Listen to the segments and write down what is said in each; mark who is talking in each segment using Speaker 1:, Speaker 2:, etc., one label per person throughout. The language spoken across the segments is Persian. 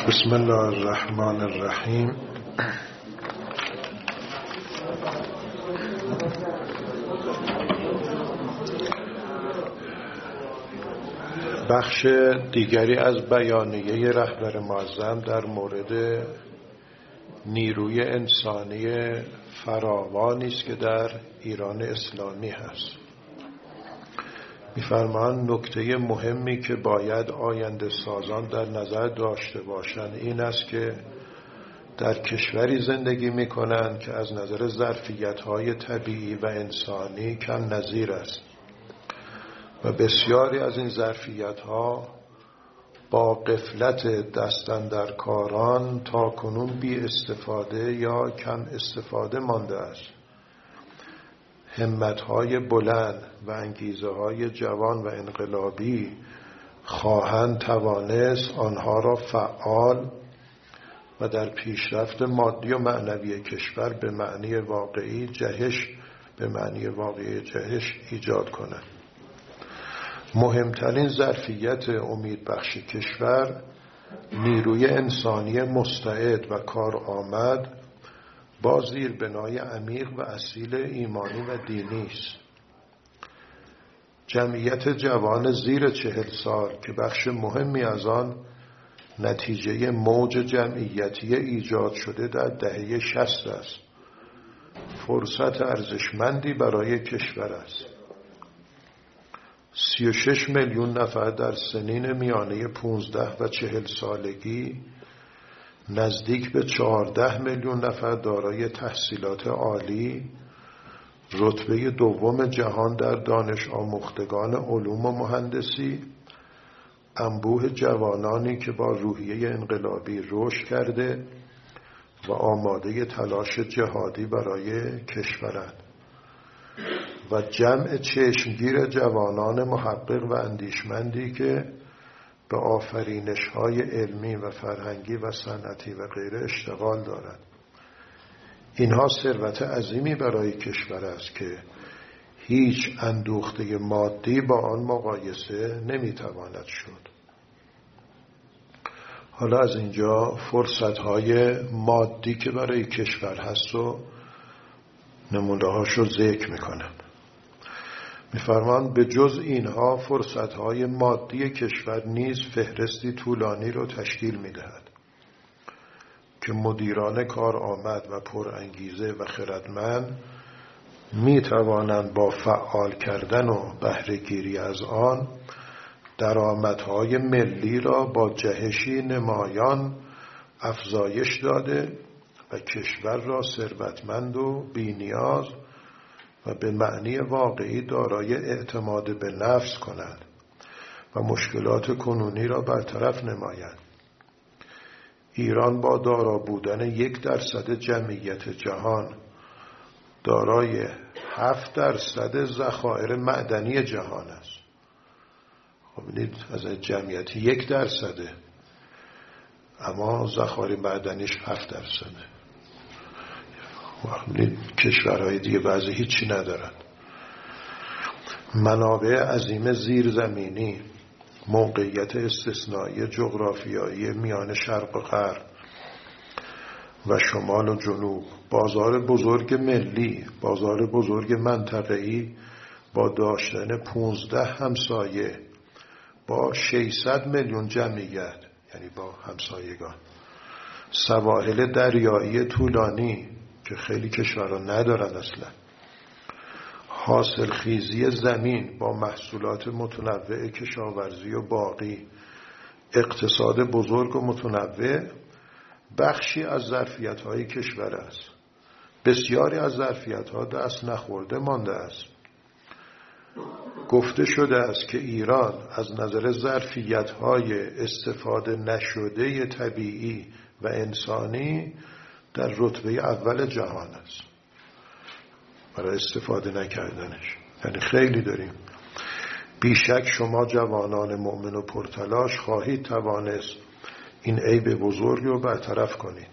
Speaker 1: بسم الله الرحمن الرحیم. بخش دیگری از بیانیه رهبر معظم در مورد نیروی انسانی فراوانی است که در ایران اسلامی هست. می‌فرمایند نکته مهمی که باید آینده سازان در نظر داشته باشند این است که در کشوری زندگی می‌کنند که از نظر ظرفیت‌های طبیعی و انسانی کم نظیر است و بسیاری از این ظرفیت‌ها با غفلت دستاندرکاران تا کنون بی استفاده یا کم استفاده مانده است. همت‌های بلند و انگیزه‌های جوان و انقلابی خواهند توانست آنها را فعال و در پیشرفت مادی و معنوی کشور به معنی واقعی جهش ایجاد کنند. مهمترین ظرفیت امیدبخش کشور نیروی انسانی مستعد و کارآمد با زیربنای عمیق و اصیل ایمانی و دینی است. جمعیت جوان زیر 40 سال که بخش مهمی از آن نتیجه موج جمعیتی ایجاد شده در دهه 60 است، فرصت ارزشمندی برای کشور است. 36 میلیون نفر در سنین میانه 15 و 40 سالگی، نزدیک به 14 میلیون نفر دارای تحصیلات عالی، رتبه دوم جهان در دانش آموختگان علوم و مهندسی، انبوه جوانانی که با روحیه انقلابی رشد کرده و آماده تلاش جهادی برای کشورند و جمع چشمگیر جوانان محقق و اندیشمندی که به آفرینش‌های علمی و فرهنگی و صنعتی و غیره اشتغال دارند. اینها ثروت عظیمی برای کشور است که هیچ اندوخته مادی با آن مقایسه نمیتواند شد. حالا از اینجا فرصت‌های مادی که برای کشور هست و نمونه‌هاشو ذکر میکنن. می‌فرمایند به جز اینها فرصت‌های مادی کشور نیز فهرستی طولانی را تشکیل می‌دهد که مدیران کارآمد و پرانگیزه و خردمند می‌توانند با فعال کردن و بهره‌گیری از آن درآمدهای ملی را با جهشی نمایان افزایش داده و کشور را ثروتمند و بی‌نیاز و به معنی واقعی دارای اعتماد به نفس کنند و مشکلات کنونی را برطرف نمایند. ایران با دارا بودن 1% جمعیت جهان دارای 7% ذخایر معدنی جهان است. خب ببینید از جمعیت 1%، اما ذخایر معدنیش 7%. کشورهای دیگه بعضی هیچی ندارن. منابع عظیم زیرزمینی، موقعیت استثنایی جغرافیایی میان شرق و غرب و شمال و جنوب، بازار بزرگ ملی، بازار بزرگ منطقه‌ای با داشتن 15 همسایه با 600 میلیون جمعیت، یعنی با همسایگان، سواحل دریایی طولانی که خیلی کشورها ندارن اصلا، حاصل خیزی زمین با محصولات متنوع کشاورزی و باغی، اقتصاد بزرگ و متنوع بخشی از ظرفیت‌های کشور است. بسیاری از ظرفیت‌ها دست نخورده مانده است. گفته شده است که ایران از نظر ظرفیت‌های استفاده نشده طبیعی و انسانی در رتبه اول جهان است برای استفاده نکردنش. یعنی خیلی داریم. بیشک شما جوانان مؤمن و پرتلاش خواهید توانست این عیب بزرگ رو برطرف کنید.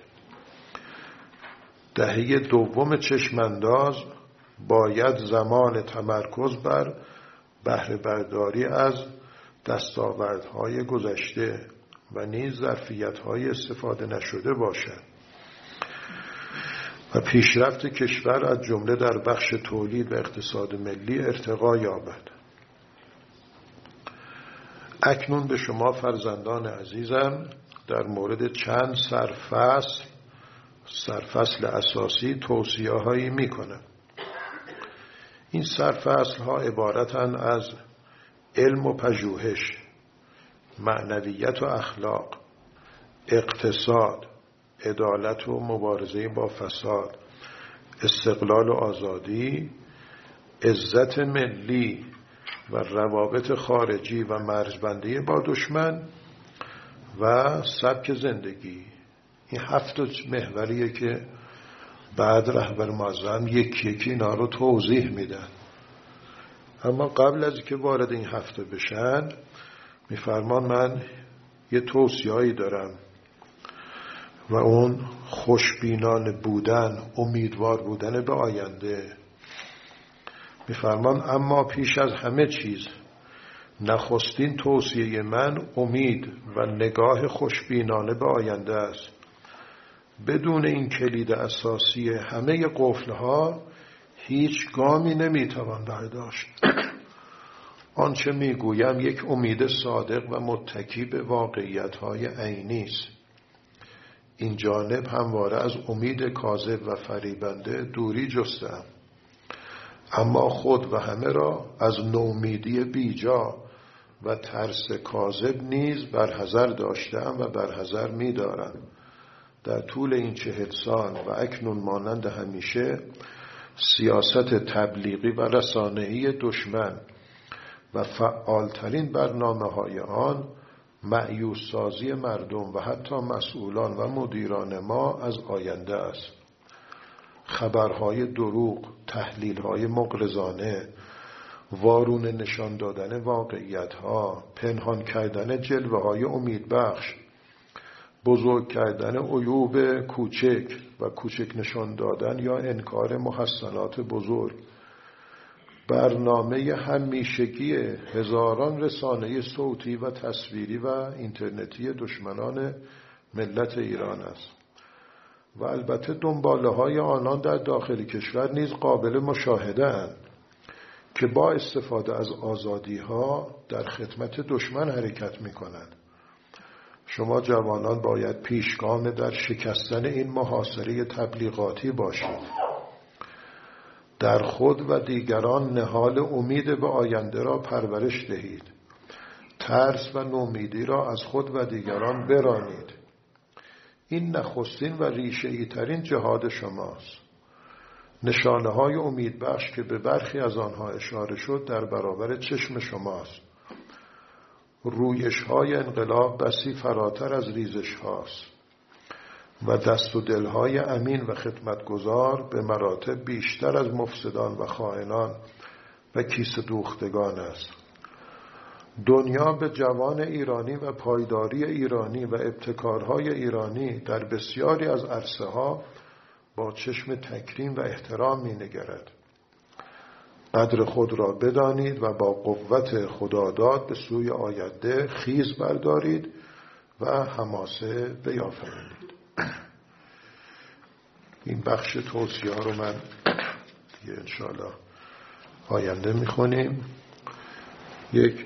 Speaker 1: دهه دوم چشمانداز باید زمان تمرکز بر بهره برداری از دستاوردهای گذشته، و نیز ظرفیت‌های استفاده نشده باشد و پیشرفت کشور از جمله در بخش تولید و اقتصاد ملی ارتقا یابد. اکنون به شما فرزندان عزیزم در مورد چند سرفصل اساسی توصیه‌هایی می‌کنم. این سرفصل‌ها عبارتند از علم و پژوهش، معنویت و اخلاق، اقتصاد، عدالت و مبارزه با فساد، استقلال و آزادی، عزت ملی و روابط خارجی و مرزبندی با دشمن و سبک زندگی. این 7 محوریه که بعد رهبر معظم یکی یکی اینا رو توضیح میدن. اما قبل از که وارد این 7 بشن میفرمان من یه توصیه‌ای دارم و اون خوشبینانه بودن، امیدوار بودن به آینده. میفرمان اما پیش از همه چیز نخستین توصیه من امید و نگاه خوشبینانه به آینده است. بدون این کلید اساسی همه قفل‌ها هیچ گامی نمیتوان برداشت. آنچه میگویم یک امید صادق و متکی به واقعیت‌های عینی است. این جانب همواره از امید کاذب و فریبنده دوری جستم، اما خود و همه را از نومیدی بیجا و ترس کاذب نیز برحذر داشتم و برحذر می‌دارم. در طول این 40 سال و اکنون مانند همیشه سیاست تبلیغی و رسانه‌ای دشمن و فعالترین برنامه‌های آن مأیوس سازی مردم و حتی مسئولان و مدیران ما از آینده است. خبرهای دروغ، تحلیل‌های مغرضانه، وارونه نشان دادن واقعیت‌ها، پنهان کردن جلوه‌های امیدبخش، بزرگ کردن عیوب کوچک و کوچک نشان دادن یا انکار محسنات بزرگ، برنامه همیشگی هزاران رسانه صوتی و تصویری و اینترنتی دشمنان ملت ایران است و البته دنباله‌های آنان در داخل کشور نیز قابل مشاهده اند که با استفاده از آزادی‌ها در خدمت دشمن حرکت می‌کنند. شما جوانان باید پیشگام در شکستن این محاصره تبلیغاتی باشید. در خود و دیگران نهال امید به آینده را پرورش دهید. ترس و نومیدی را از خود و دیگران برانید. این نخستین و ریشه‌ای ترین جهاد شماست. نشانه‌های امیدبخش که به برخی از آنها اشاره شد در برابر چشم شماست. رویش‌های انقلاب بسی فراتر از ریزش‌هاست و دست و دل‌های امین و خدمتگزار به مراتب بیشتر از مفسدان و خائنان و کیسه دوختگان است. دنیا به جوان ایرانی و پایداری ایرانی و ابتکارهای ایرانی در بسیاری از عرصه‌ها با چشم تکریم و احترام می‌نگرد. قدر خود را بدانید و با قوت خداداد به سوی آینده خیز بردارید و حماسه بیافرینید. این بخش توصیه ها رو من دیگه انشاءالله آینده میخونیم. یک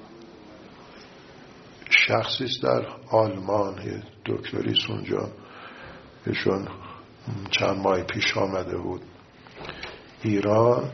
Speaker 1: شخصی است در آلمان، یه دکتری است اونجا، ایشون چند ماه پیش آمده بود ایران.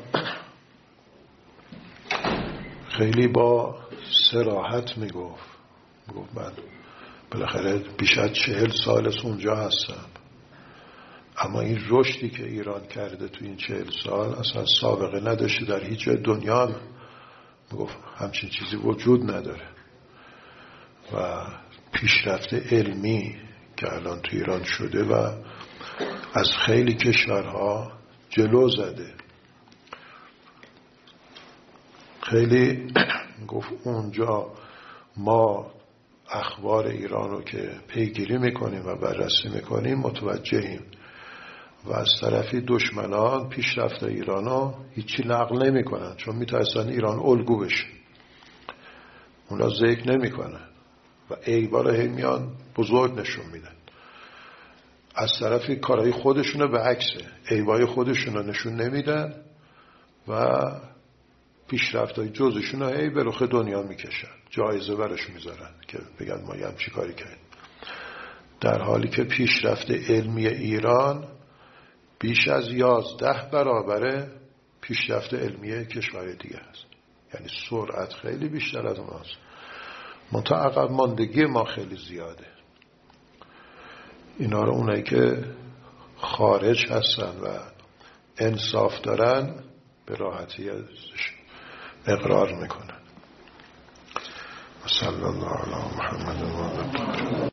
Speaker 1: خیلی با صراحت میگفت من بالاخره بیش از 40 سال از اونجا هستم، اما این رشدی که ایران کرده تو این 40 سال اصلا سابقه نداشته در هیچ جای دنیا. میگفت همچین چیزی وجود نداره و پیشرفت علمی که الان تو ایران شده و از خیلی کشورها جلو زده. خیلی گفت اونجا ما اخبار ایران رو که پیگیری میکنیم و بررسی میکنیم متوجهیم و از طرفی دشمنان پیشرفت ایران رو هیچی نقل نمیکنن چون میترسن ایران الگو بشه. اونا ذکر نمیکنن و عیبا رو هی میان بزرگ نشون میدن. از طرفی کارهای خودشونو به عکسه، عیبای خودشونو نشون نمیدن و پیشرفت‌های جزشونو هی به رخ دنیا میکشن، جایزه برش میذارن که بگن ما یه همچی کاری کردیم، در حالی که پیشرفت علمی ایران بیش از 11 برابر پیشرفت علمی کشور دیگه است. یعنی سرعت خیلی بیشتر از ماست، منتها عقب ماندگی ما خیلی زیاده. اینا رو اونایی که خارج هستن و انصاف دارن به راحتی اقرار میکنن. صلی الله علی محمد و آله.